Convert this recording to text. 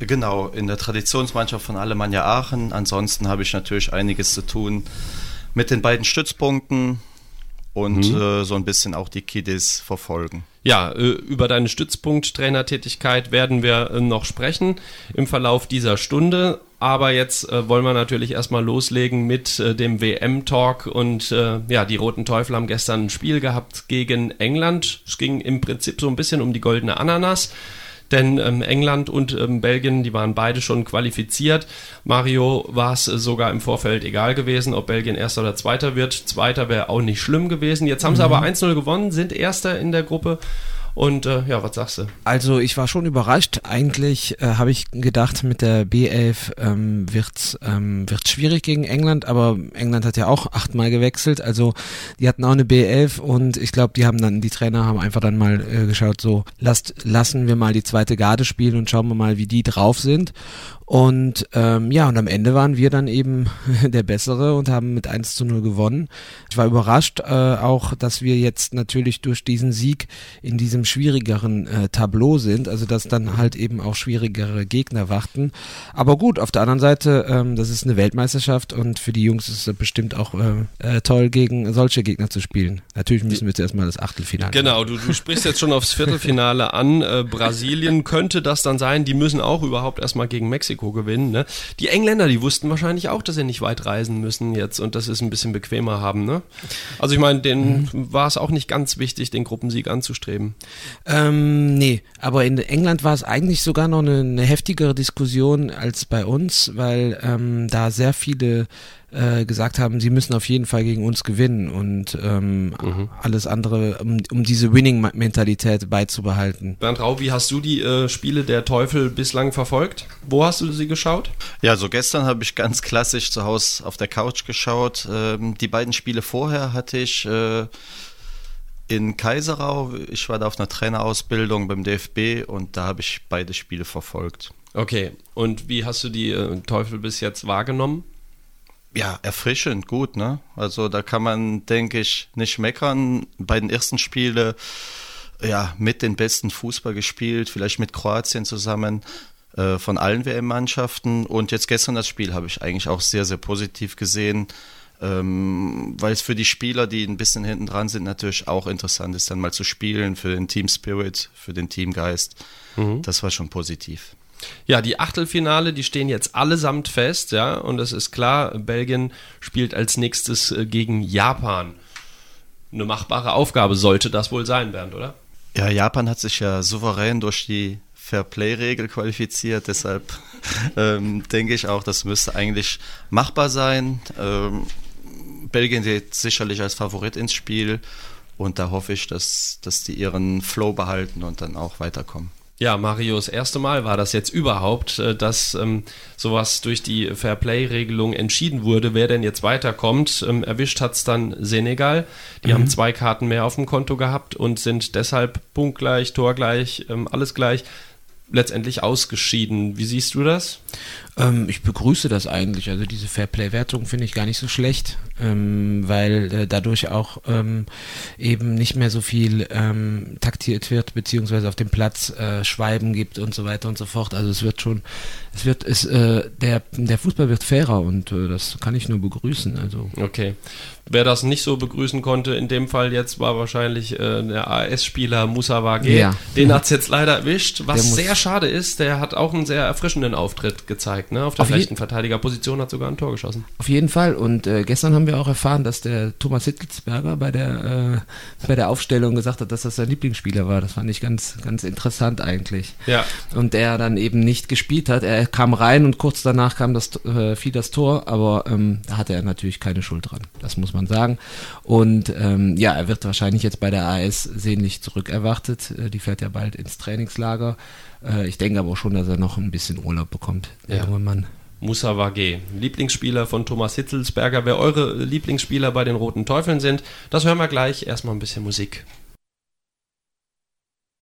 Genau, in der Traditionsmannschaft von Alemannia Aachen. Ansonsten habe ich natürlich einiges zu tun mit den beiden Stützpunkten und so ein bisschen auch die Kiddies verfolgen. Ja, über deine Stützpunkt-Trainertätigkeit werden wir noch sprechen im Verlauf dieser Stunde. Aber jetzt wollen wir natürlich erstmal loslegen mit dem WM-Talk. Und die Roten Teufel haben gestern ein Spiel gehabt gegen England. Es ging im Prinzip so ein bisschen um die goldene Ananas. Denn England und Belgien, die waren beide schon qualifiziert. Mario, war es sogar im Vorfeld egal gewesen, ob Belgien Erster oder Zweiter wird. Zweiter wäre auch nicht schlimm gewesen. Jetzt haben sie aber 1-0 gewonnen, sind Erster in der Gruppe. Und was sagst du? Also ich war schon überrascht. Eigentlich habe ich gedacht, mit der B11 wird's schwierig gegen England, aber England hat ja auch 8-mal gewechselt. Also die hatten auch eine B11 und ich glaube, die Trainer haben einfach dann mal geschaut, so lassen wir mal die zweite Garde spielen und schauen wir mal, wie die drauf sind. Und und am Ende waren wir dann eben der Bessere und haben mit 1-0 gewonnen. Ich war überrascht auch, dass wir jetzt natürlich durch diesen Sieg in diesem schwierigeren Tableau sind, also dass dann halt eben auch schwierigere Gegner warten. Aber gut, auf der anderen Seite, das ist eine Weltmeisterschaft und für die Jungs ist es bestimmt auch toll, gegen solche Gegner zu spielen. Natürlich müssen wir jetzt erstmal das Achtelfinale. Genau, du sprichst jetzt schon aufs Viertelfinale an. Brasilien könnte das dann sein, die müssen auch überhaupt erstmal gegen Mexiko gewinnen. Ne? Die Engländer, die wussten wahrscheinlich auch, dass sie nicht weit reisen müssen jetzt und dass sie es ein bisschen bequemer haben. Ne? Also ich meine, denen war es auch nicht ganz wichtig, den Gruppensieg anzustreben. Nee, aber in England war es eigentlich sogar noch eine heftigere Diskussion als bei uns, weil da sehr viele gesagt haben, sie müssen auf jeden Fall gegen uns gewinnen und alles andere, um diese Winning-Mentalität beizubehalten. Bernd Rau, wie hast du die Spiele der Teufel bislang verfolgt? Wo hast du sie geschaut? Ja, so gestern habe ich ganz klassisch zu Hause auf der Couch geschaut. Die beiden Spiele vorher hatte ich in Kaiserau. Ich war da auf einer Trainerausbildung beim DFB und da habe ich beide Spiele verfolgt. Okay, und wie hast du die Teufel bis jetzt wahrgenommen? Ja, erfrischend, gut, ne? Also da kann man, denke ich, nicht meckern. Bei den ersten Spielen, mit den besten Fußball gespielt, vielleicht mit Kroatien zusammen, von allen WM-Mannschaften. Und jetzt gestern das Spiel habe ich eigentlich auch sehr, sehr positiv gesehen, weil es für die Spieler, die ein bisschen hinten dran sind, natürlich auch interessant ist, dann mal zu spielen, für den Team Spirit, für den Teamgeist. Das war schon positiv. Ja, die Achtelfinale, die stehen jetzt allesamt fest, ja, und es ist klar, Belgien spielt als nächstes gegen Japan. Eine machbare Aufgabe sollte das wohl sein, Bernd, oder? Ja, Japan hat sich ja souverän durch die Fair-Play-Regel qualifiziert, deshalb denke ich auch, das müsste eigentlich machbar sein. Belgien geht sicherlich als Favorit ins Spiel und da hoffe ich, dass die ihren Flow behalten und dann auch weiterkommen. Ja, Mario, das erste Mal war das jetzt überhaupt, dass sowas durch die Fairplay-Regelung entschieden wurde, wer denn jetzt weiterkommt. Erwischt hat es dann Senegal. Die haben 2 Karten mehr auf dem Konto gehabt und sind deshalb punktgleich, torgleich, alles gleich, letztendlich ausgeschieden. Wie siehst du das? Ich begrüße das eigentlich. Also diese Fairplay-Wertung finde ich gar nicht so schlecht, weil dadurch auch eben nicht mehr so viel taktiert wird, beziehungsweise auf dem Platz Schweiben gibt und so weiter und so fort. Also der Fußball wird fairer und das kann ich nur begrüßen. Also. Okay. Wer das nicht so begrüßen konnte, in dem Fall jetzt war wahrscheinlich der AS-Spieler Moussa Wagué. Ja. Den hat es jetzt leider erwischt, was sehr schade ist. Der hat auch einen sehr erfrischenden Auftritt gezeigt. Ne? Auf der rechten Verteidigerposition hat sogar ein Tor geschossen. Auf jeden Fall. Und gestern haben wir auch erfahren, dass der Thomas Hitzelsberger bei der Aufstellung gesagt hat, dass das sein Lieblingsspieler war. Das fand ich ganz, ganz interessant eigentlich. Ja. Und der dann eben nicht gespielt hat. Er kam rein und kurz danach fiel das Tor, aber da hatte er natürlich keine Schuld dran. Das muss man sagen. Und er wird wahrscheinlich jetzt bei der AS sehnlich zurückerwartet. Die fährt ja bald ins Trainingslager. Ich denke aber schon, dass er noch ein bisschen Urlaub bekommt, der junge Mann. Moussa Wagué, Lieblingsspieler von Thomas Hitzelsberger. Wer eure Lieblingsspieler bei den Roten Teufeln sind, das hören wir gleich. Erstmal ein bisschen Musik.